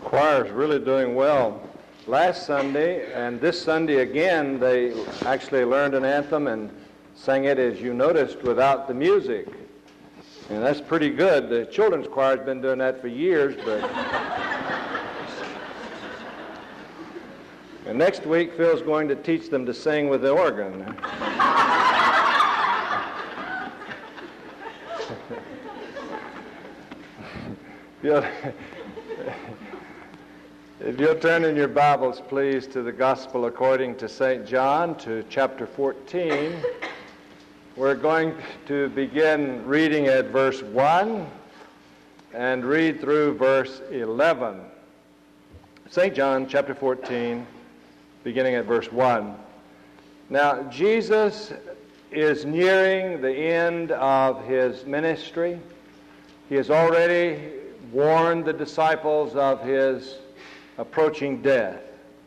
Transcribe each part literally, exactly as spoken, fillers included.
Choir's really doing well. Last Sunday and this Sunday again, they actually learned an anthem and sang it, as you noticed, without the music. And that's pretty good. The children's choir's been doing that for years, but... and next week, Phil's going to teach them to sing with the organ. If you'll turn in your Bibles, please, to the Gospel according to Saint John, to chapter fourteen. We're going to begin reading at verse one and read through verse eleven. Saint John, chapter fourteen, beginning at verse one. Now, Jesus is nearing the end of his ministry. He has already warned the disciples of his approaching death.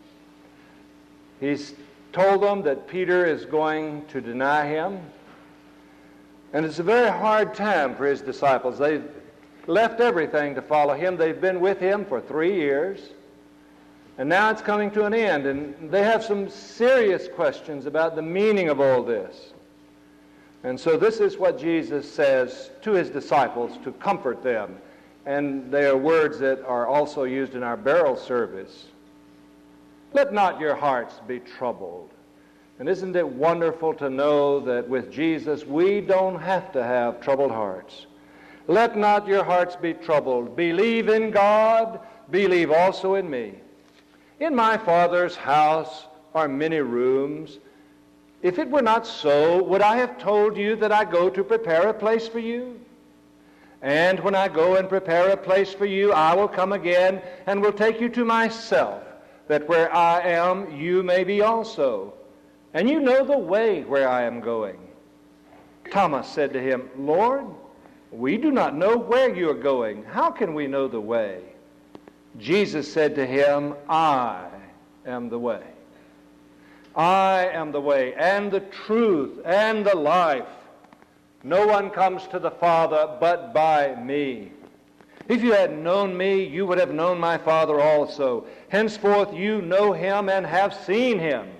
He's told them that Peter is going to deny him. And it's a very hard time for his disciples. They've left everything to follow him. They've been with him for three years. And now it's coming to an end. And they have some serious questions about the meaning of all this. And so this is what Jesus says to his disciples to comfort them. And they are words that are also used in our burial service. Let not your hearts be troubled. And isn't it wonderful to know that with Jesus we don't have to have troubled hearts? Let not your hearts be troubled. Believe in God, believe also in me. In my Father's house are many rooms. If it were not so, would I have told you that I go to prepare a place for you? And when I go and prepare a place for you, I will come again and will take you to myself, that where I am, you may be also. And you know the way where I am going. Thomas said to him, Lord, we do not know where you are going. How can we know the way? Jesus said to him, I am the way. I am the way and the truth and the life. No one comes to the Father but by me. If you had known me, you would have known my Father also. Henceforth you know him and have seen him.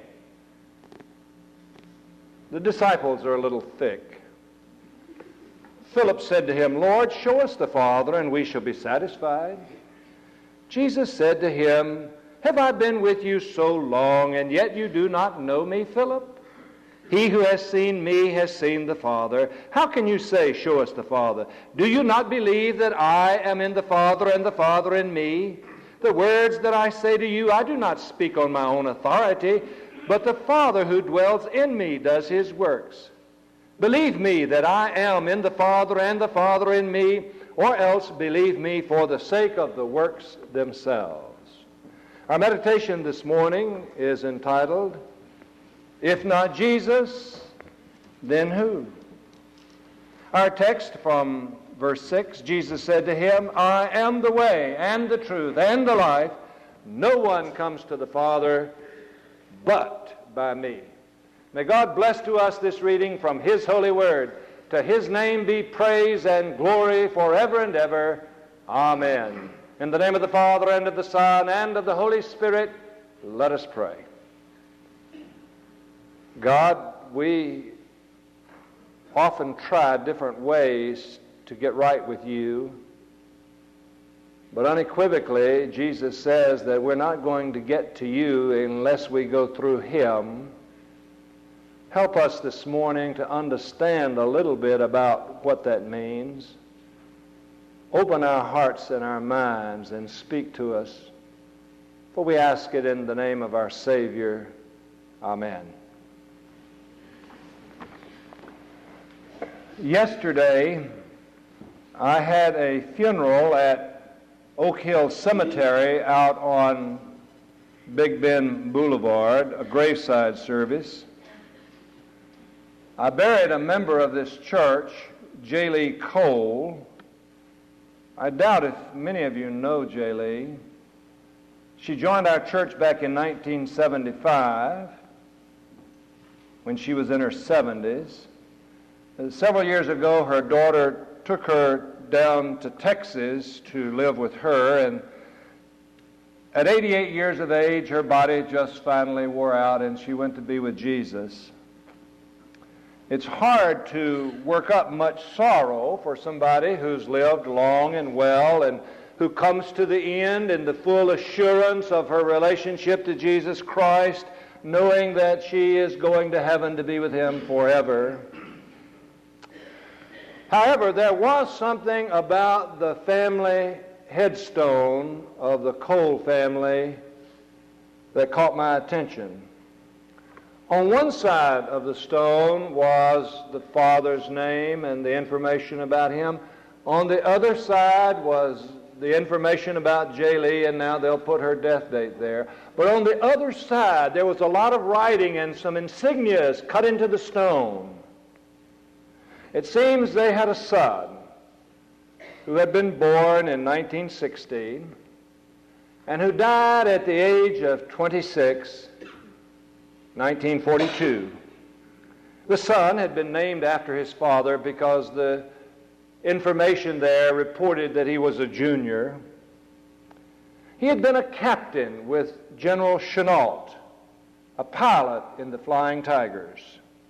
The disciples are a little thick. Philip said to him, Lord, show us the Father, and we shall be satisfied. Jesus said to him, Have I been with you so long, and yet you do not know me, Philip? He who has seen me has seen the Father. How can you say, Show us the Father? Do you not believe that I am in the Father and the Father in me? The words that I say to you, I do not speak on my own authority, but the Father who dwells in me does his works. Believe me that I am in the Father and the Father in me, or else believe me for the sake of the works themselves. Our meditation this morning is entitled, If not Jesus, then who? Our text from verse six, Jesus said to him, I am the way and the truth and the life. No one comes to the Father but by me. May God bless to us this reading from his holy word. To his name be praise and glory forever and ever. Amen. In the name of the Father, and of the Son, and of the Holy Spirit, let us pray. God, we often try different ways to get right with you, but unequivocally, Jesus says that we're not going to get to you unless we go through him. Help us this morning to understand a little bit about what that means. Open our hearts and our minds and speak to us, for we ask it in the name of our Savior. Amen. Yesterday, I had a funeral at Oak Hill Cemetery out on Big Bend Boulevard, a graveside service. I buried a member of this church, J. Lee Cole. I doubt if many of you know J. Lee. She joined our church back in nineteen seventy-five when she was in her seventies. Several years ago, her daughter took her down to Texas to live with her, and At eighty-eight years of age, her body just finally wore out, and she went to be with Jesus. It's hard to work up much sorrow for somebody who's lived long and well and who comes to the end in the full assurance of her relationship to Jesus Christ, knowing that she is going to heaven to be with Him forever. However, there was something about the family headstone of the Cole family that caught my attention. On one side of the stone was the father's name and the information about him. On the other side was the information about J-Lee, and now they'll put her death date there. But on the other side, there was a lot of writing and some insignias cut into the stone. It seems they had a son who had been born in nineteen sixteen and who died at the age of twenty-six, nineteen forty-two. The son had been named after his father because the information there reported that he was a junior. He had been a captain with General Chennault, a pilot in the Flying Tigers.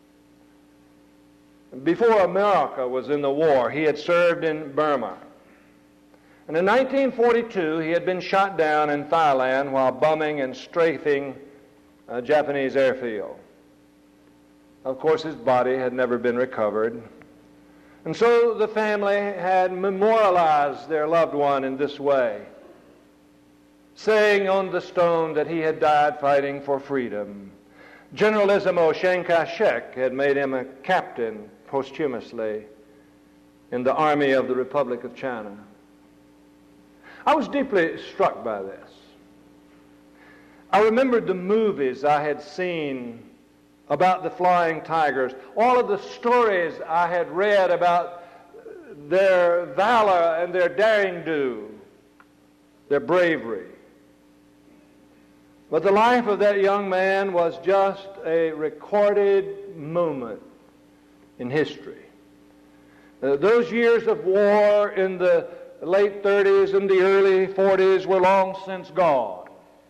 Before America was in the war, he had served in Burma. And in nineteen forty-two, he had been shot down in Thailand while bombing and strafing a Japanese airfield. Of course, his body had never been recovered. And so the family had memorialized their loved one in this way, saying on the stone that he had died fighting for freedom. Generalissimo Chiang Kai-shek had made him a captain posthumously in the Army of the Republic of China. I was deeply struck by this. I remembered the movies I had seen about the Flying Tigers, all of the stories I had read about their valor and their daring-do, their bravery. But the life of that young man was just a recorded moment in history. Uh, those years of war in the late thirties and the early forties were long since gone.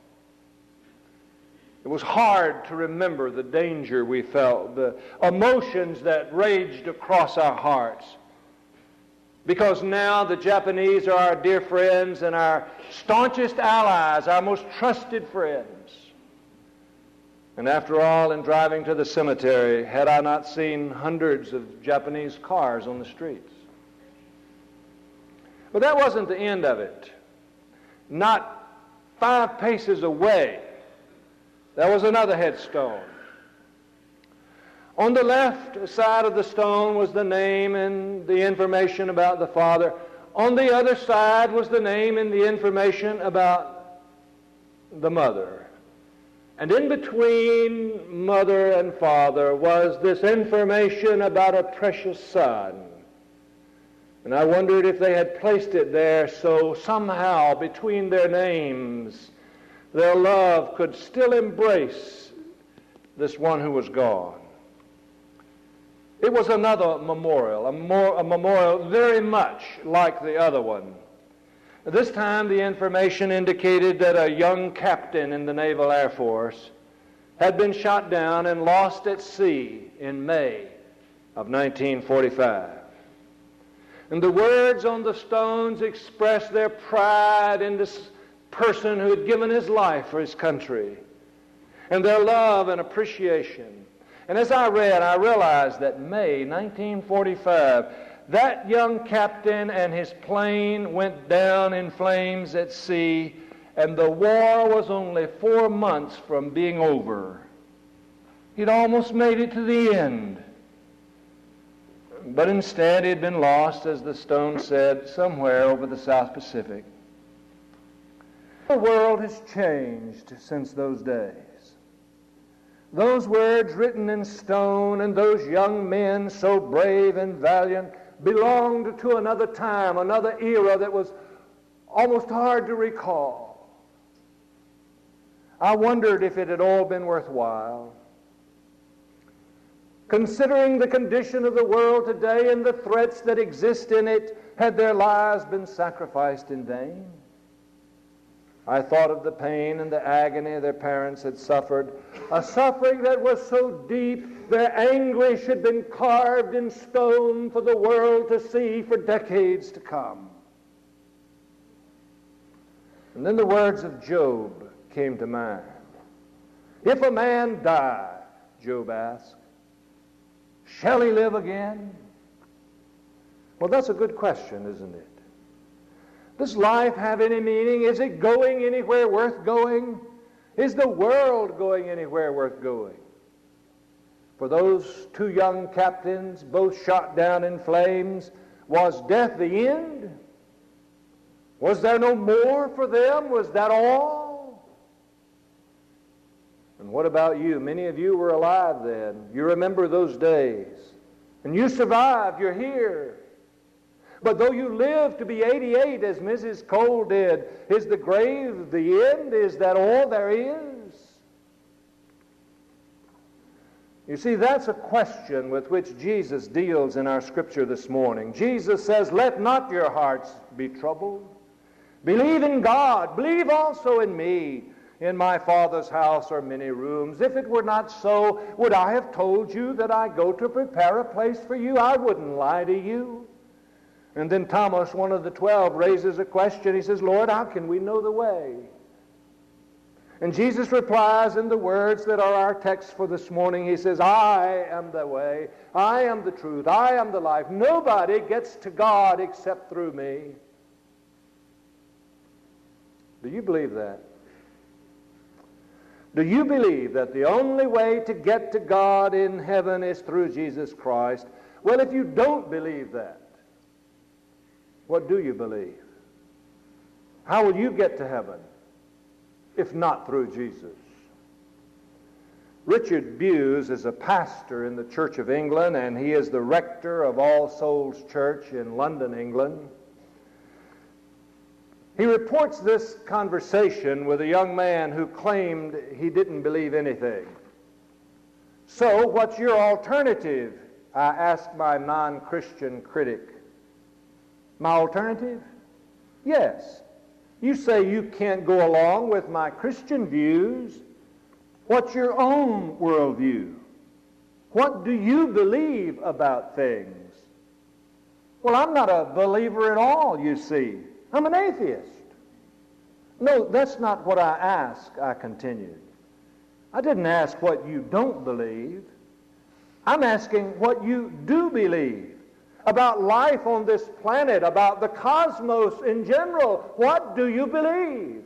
It was hard to remember the danger we felt, the emotions that raged across our hearts. Because now the Japanese are our dear friends and our staunchest allies, our most trusted friends. And after all, in driving to the cemetery, had I not seen hundreds of Japanese cars on the streets? But that wasn't the end of it. Not five paces away, there was another headstone. On the left side of the stone was the name and the information about the father. On the other side was the name and the information about the mother. And in between mother and father was this information about a precious son. And I wondered if they had placed it there so somehow between their names their love could still embrace this one who was gone. It was another memorial, a, more, a memorial very much like the other one. This time the information indicated that a young captain in the Naval Air Force had been shot down and lost at sea in May of nineteen forty-five. And the words on the stones expressed their pride in this person who had given his life for his country, and their love and appreciation. And as I read, I realized that May nineteen forty-five, that young captain and his plane went down in flames at sea, and the war was only four months from being over. He'd almost made it to the end. But instead, he had been lost, as the stone said, somewhere over the South Pacific. The world has changed since those days. Those words written in stone and those young men so brave and valiant belonged to another time, another era that was almost hard to recall. I wondered if it had all been worthwhile. Considering the condition of the world today and the threats that exist in it, had their lives been sacrificed in vain? I thought of the pain and the agony their parents had suffered, a suffering that was so deep their anguish had been carved in stone for the world to see for decades to come. And then the words of Job came to mind. If a man die, Job asked, shall he live again? Well, that's a good question, isn't it? Does life have any meaning? Is it going anywhere worth going? Is the world going anywhere worth going? For those two young captains, both shot down in flames, was death the end? Was there no more for them? Was that all? And what about you? Many of you were alive then. You remember those days. And you survived. You're here. But though you live to be eighty-eight, as Missus Cole did, is the grave the end? Is that all there is? You see, that's a question with which Jesus deals in our scripture this morning. Jesus says, let not your hearts be troubled. Believe in God. Believe also in me. In my Father's house are many rooms. If it were not so, would I have told you that I go to prepare a place for you? I wouldn't lie to you. And then Thomas, one of the twelve, raises a question. He says, Lord, how can we know the way? And Jesus replies in the words that are our text for this morning. He says, I am the way, I am the truth, I am the life. Nobody gets to God except through me. Do you believe that? Do you believe that the only way to get to God in heaven is through Jesus Christ? Well, if you don't believe that, what do you believe? How will you get to heaven if not through Jesus? Richard Bewes is a pastor in the Church of England, and he is the rector of All Souls Church in London, England. He reports this conversation with a young man who claimed he didn't believe anything. So, what's your alternative? I asked my non-Christian critic. My alternative? Yes. You say you can't go along with my Christian views. What's your own worldview? What do you believe about things? Well, I'm not a believer at all, you see. I'm an atheist. No, that's not what I asked, I continued. I didn't ask what you don't believe. I'm asking what you do believe about life on this planet, about the cosmos in general. What do you believe?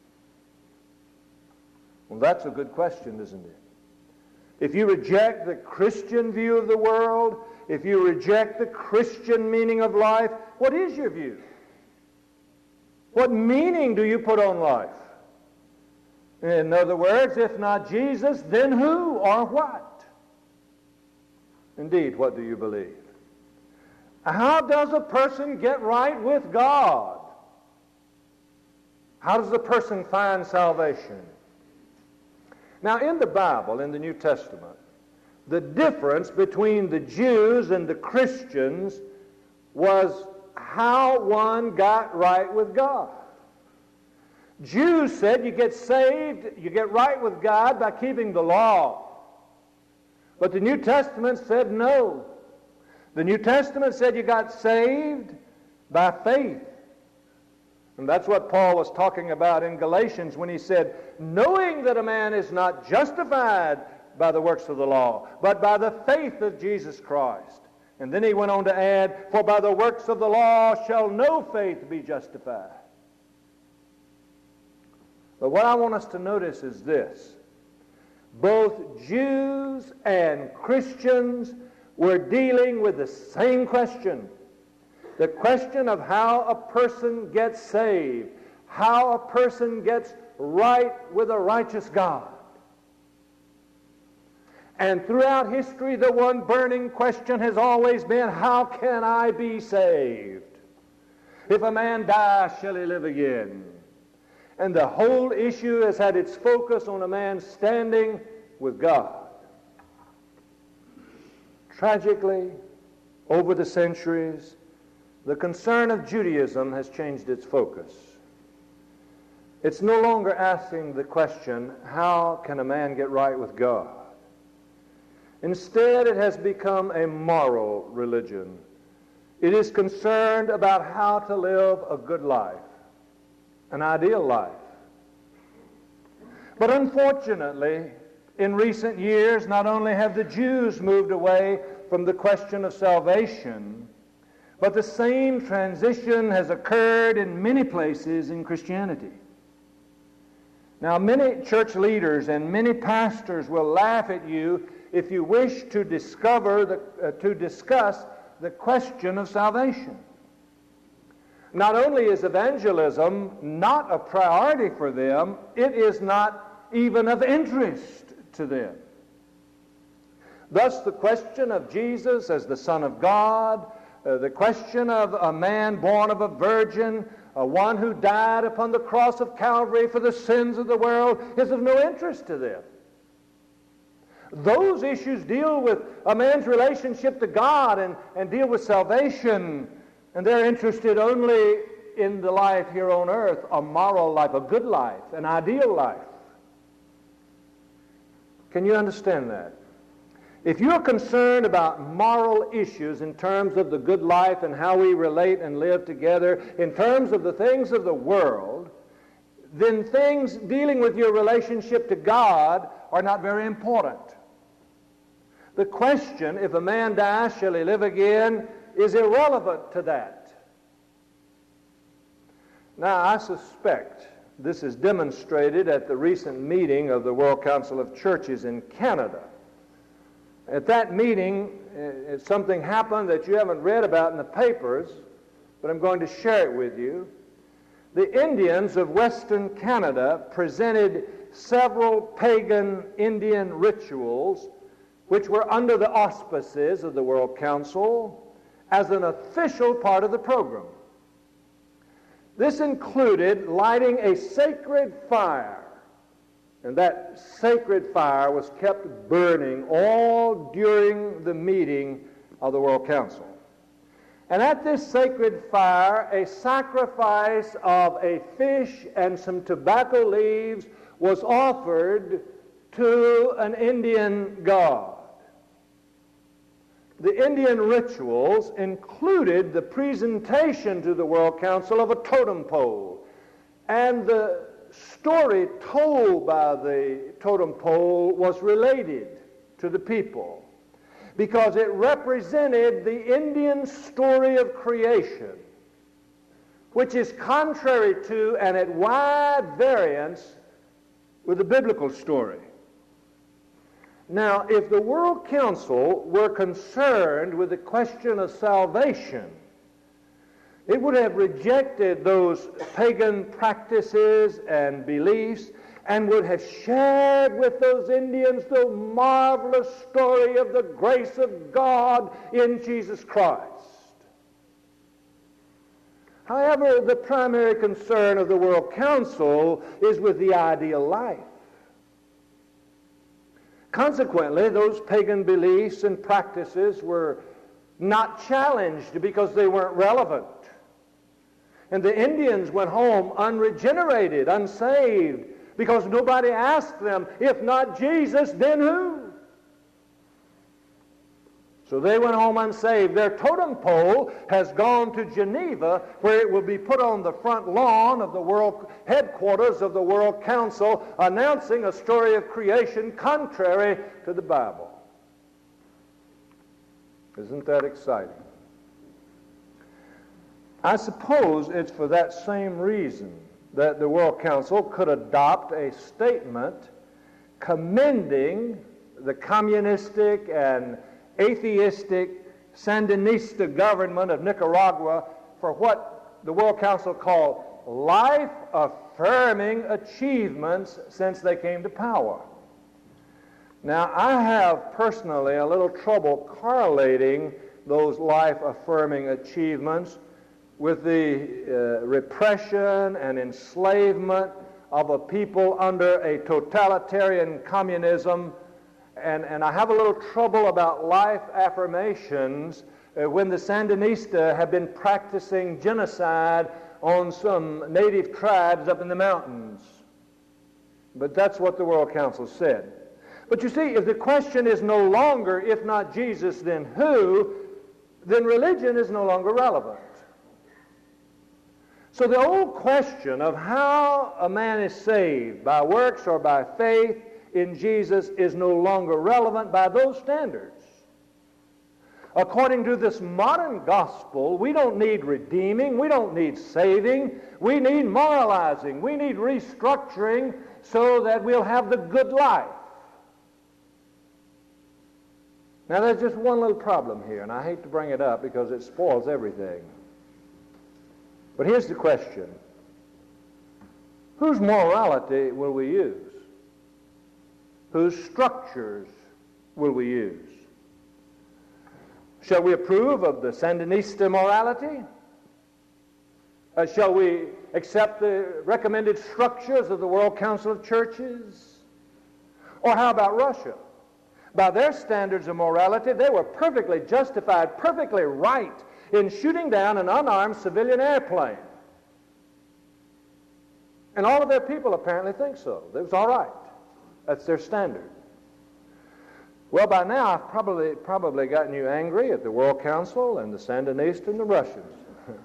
Well, that's a good question, isn't it? If you reject the Christian view of the world, if you reject the Christian meaning of life, what is your view? What meaning do you put on life? In other words, if not Jesus, then who or what? Indeed, what do you believe? How does a person get right with God? How does a person find salvation? Now, in the Bible, in the New Testament, the difference between the Jews and the Christians was how one got right with God. Jews said you get saved, you get right with God by keeping the law. But the New Testament said no. The New Testament said you got saved by faith. And that's what Paul was talking about in Galatians when he said, knowing that a man is not justified by the works of the law, but by the faith of Jesus Christ. And then he went on to add, for by the works of the law shall no faith be justified. But what I want us to notice is this. Both Jews and Christians were dealing with the same question. The question of how a person gets saved, how a person gets right with a righteous God. And throughout history, the one burning question has always been, how can I be saved? If a man dies, shall he live again? And the whole issue has had its focus on a man standing with God. Tragically, over the centuries, the concern of Judaism has changed its focus. It's no longer asking the question, how can a man get right with God? Instead, it has become a moral religion. It is concerned about how to live a good life, an ideal life. But unfortunately, in recent years, not only have the Jews moved away from the question of salvation, but the same transition has occurred in many places in Christianity. Now, many church leaders and many pastors will laugh at you if you wish to discover the, uh, to discuss the question of salvation. Not only is evangelism not a priority for them, it is not even of interest to them. Thus, the question of Jesus as the Son of God, uh, the question of a man born of a virgin, uh, one who died upon the cross of Calvary for the sins of the world, is of no interest to them. Those issues deal with a man's relationship to God and, and deal with salvation, and they're interested only in the life here on earth, a moral life, a good life, an ideal life. Can you understand that? If you're concerned about moral issues in terms of the good life and how we relate and live together, in terms of the things of the world, then things dealing with your relationship to God are not very important. The question, if a man dies, shall he live again, is irrelevant to that. Now, I suspect this is demonstrated at the recent meeting of the World Council of Churches in Canada. At that meeting, uh, something happened that you haven't read about in the papers, but I'm going to share it with you. The Indians of Western Canada presented several pagan Indian rituals which were under the auspices of the World Council as an official part of the program. This included lighting a sacred fire, and that sacred fire was kept burning all during the meeting of the World Council. And at this sacred fire, a sacrifice of a fish and some tobacco leaves was offered to an Indian god. The Indian rituals included the presentation to the World Council of a totem pole, and the story told by the totem pole was related to the people because it represented the Indian story of creation, which is contrary to and at wide variance with the biblical story. Now, if the World Council were concerned with the question of salvation, it would have rejected those pagan practices and beliefs and would have shared with those Indians the marvelous story of the grace of God in Jesus Christ. However, the primary concern of the World Council is with the ideal life. Consequently, those pagan beliefs and practices were not challenged because they weren't relevant. And the Indians went home unregenerated, unsaved, because nobody asked them, if not Jesus, then who? So they went home unsaved. Their totem pole has gone to Geneva, where it will be put on the front lawn of the world headquarters of the World Council, announcing a story of creation contrary to the Bible. Isn't that exciting? I suppose it's for that same reason that the World Council could adopt a statement commending the communistic and atheistic Sandinista government of Nicaragua for what the World Council called life-affirming achievements since they came to power. Now, I have personally a little trouble correlating those life-affirming achievements with the uh, repression and enslavement of a people under a totalitarian communism. And, and I have a little trouble about life affirmations uh, when the Sandinista have been practicing genocide on some native tribes up in the mountains. But that's what the World Council said. But you see, if the question is no longer, if not Jesus, then who, then religion is no longer relevant. So the old question of how a man is saved, by works or by faith in Jesus, is no longer relevant by those standards. According to this modern gospel, we don't need redeeming, we don't need saving, we need moralizing, we need restructuring so that we'll have the good life. Now there's just one little problem here, and I hate to bring it up because it spoils everything. But here's the question. Whose morality will we use? Whose structures will we use? Shall we approve of the Sandinista morality? Uh, shall we accept the recommended structures of the World Council of Churches? Or how about Russia? By their standards of morality, they were perfectly justified, perfectly right in shooting down an unarmed civilian airplane. And all of their people apparently think so. It was all right. That's their standard. Well, by now, I've probably, probably gotten you angry at the World Council and the Sandinistas and the Russians.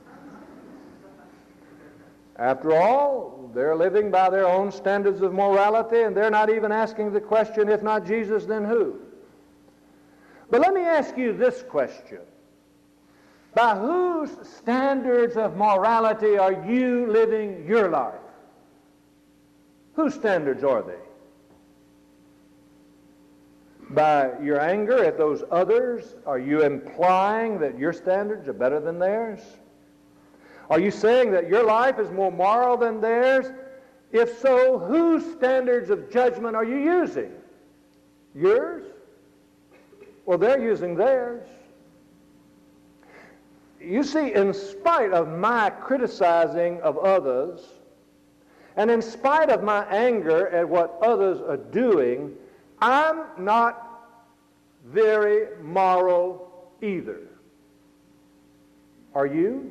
After all, they're living by their own standards of morality, and they're not even asking the question, if not Jesus, then who? But let me ask you this question. By whose standards of morality are you living your life? Whose standards are they? By your anger at those others, are you implying that your standards are better than theirs? Are you saying that your life is more moral than theirs? If so, whose standards of judgment are you using? Yours? Or they're using theirs? You see, in spite of my criticizing of others, and in spite of my anger at what others are doing, I'm not very moral either. Are you?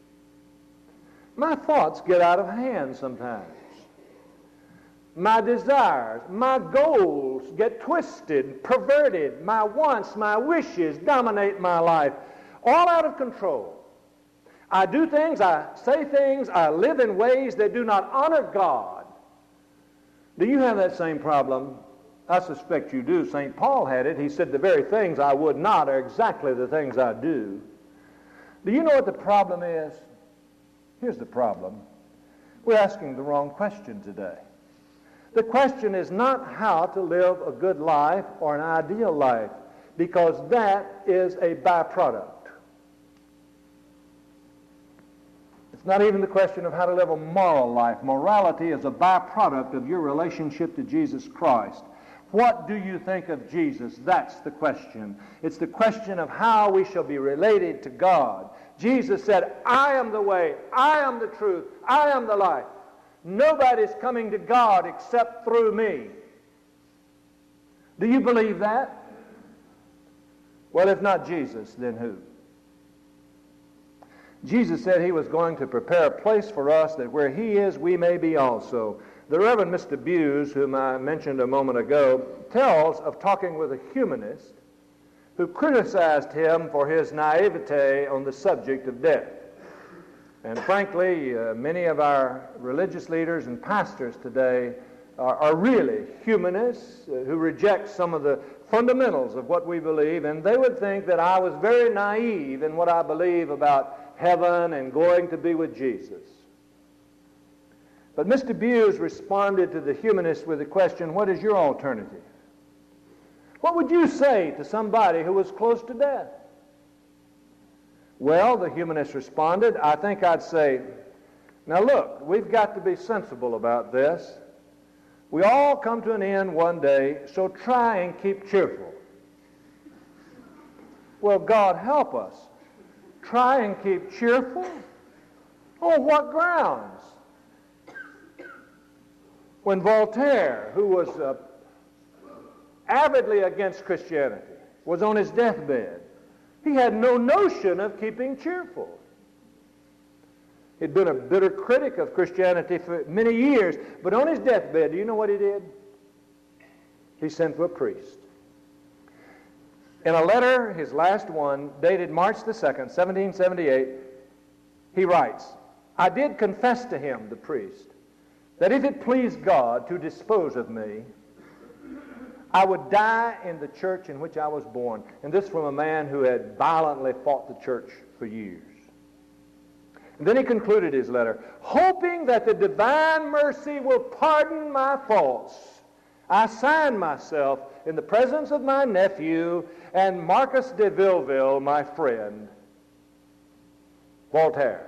My thoughts get out of hand sometimes. My desires, my goals get twisted, perverted. My wants, my wishes dominate my life, all out of control. I do things, I say things, I live in ways that do not honor God. Do you have that same problem? I suspect you do. Saint Paul had it. He said, the very things I would not are exactly the things I do. Do you know what the problem is? Here's the problem. We're asking the wrong question today. The question is not how to live a good life or an ideal life, because that is a byproduct. It's not even the question of how to live a moral life. Morality is a byproduct of your relationship to Jesus Christ. What do you think of Jesus? That's the question. It's the question of how we shall be related to God. Jesus said, I am the way, I am the truth, I am the life. Nobody's coming to God except through me. Do you believe that? Well, if not Jesus, then who? Jesus said he was going to prepare a place for us that where he is, we may be also. The Reverend Mister Buse, whom I mentioned a moment ago, tells of talking with a humanist who criticized him for his naivete on the subject of death. And frankly, uh, many of our religious leaders and pastors today are, are really humanists uh, who reject some of the fundamentals of what we believe, and they would think that I was very naive in what I believe about heaven and going to be with Jesus. But Mister Buse responded to the humanist with the question, what is your alternative? What would you say to somebody who was close to death? Well, the humanist responded, I think I'd say, now look, we've got to be sensible about this. We all come to an end one day, so try and keep cheerful. Well, God help us. Try and keep cheerful? On what grounds? When Voltaire, who was uh, avidly against Christianity, was on his deathbed, he had no notion of keeping cheerful. He'd been a bitter critic of Christianity for many years. But on his deathbed, do you know what he did? He sent for a priest. In a letter, his last one, dated March the second, seventeen seventy-eight, he writes, I did confess to him, the priest, that if it pleased God to dispose of me, I would die in the church in which I was born. And this from a man who had violently fought the church for years. And then he concluded his letter, hoping that the divine mercy will pardon my faults, I sign myself in the presence of my nephew and Marcus de Villeville, my friend, Voltaire.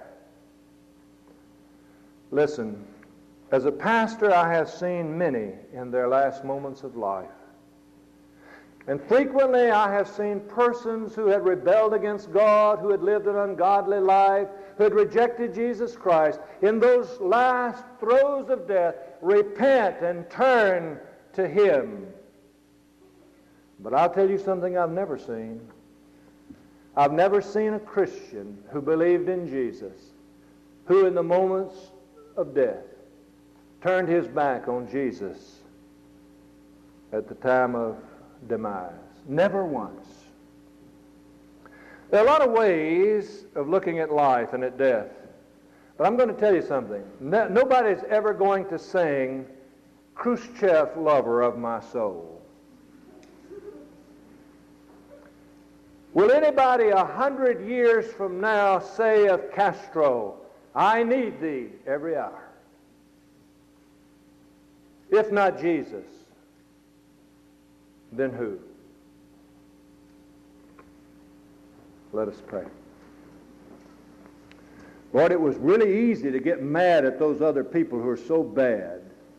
Listen, as a pastor, I have seen many in their last moments of life. And frequently I have seen persons who had rebelled against God, who had lived an ungodly life, who had rejected Jesus Christ, in those last throes of death, repent and turn to Him. But I'll tell you something I've never seen. I've never seen a Christian who believed in Jesus, who in the moments of death turned his back on Jesus at the time of demise. Never once. There are a lot of ways of looking at life and at death. But I'm going to tell you something. No, nobody's ever going to sing Khrushchev, lover of my soul. Will anybody a hundred years from now say of Castro, I need thee every hour? If not Jesus, then who? Let us pray. Lord, it was really easy to get mad at those other people who are so bad.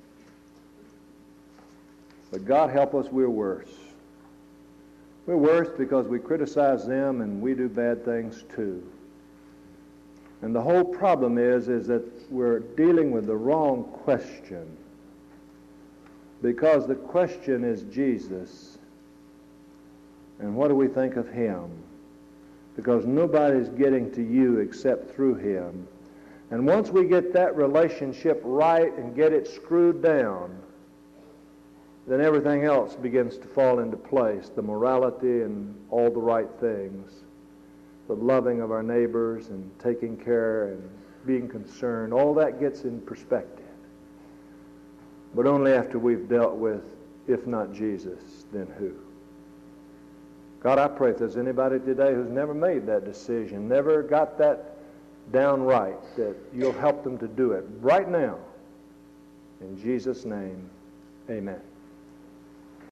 But God help us, we're worse. We're worse because we criticize them and we do bad things too. And the whole problem is, is that we're dealing with the wrong question. Because the question is Jesus. And what do we think of Him? Because nobody's getting to you except through Him. And once we get that relationship right and get it screwed down, then everything else begins to fall into place. The morality and all the right things. The loving of our neighbors and taking care and being concerned. All that gets in perspective. But only after we've dealt with, if not Jesus, then who? God, I pray if there's anybody today who's never made that decision, never got that down right, that you'll help them to do it right now. In Jesus' name, amen.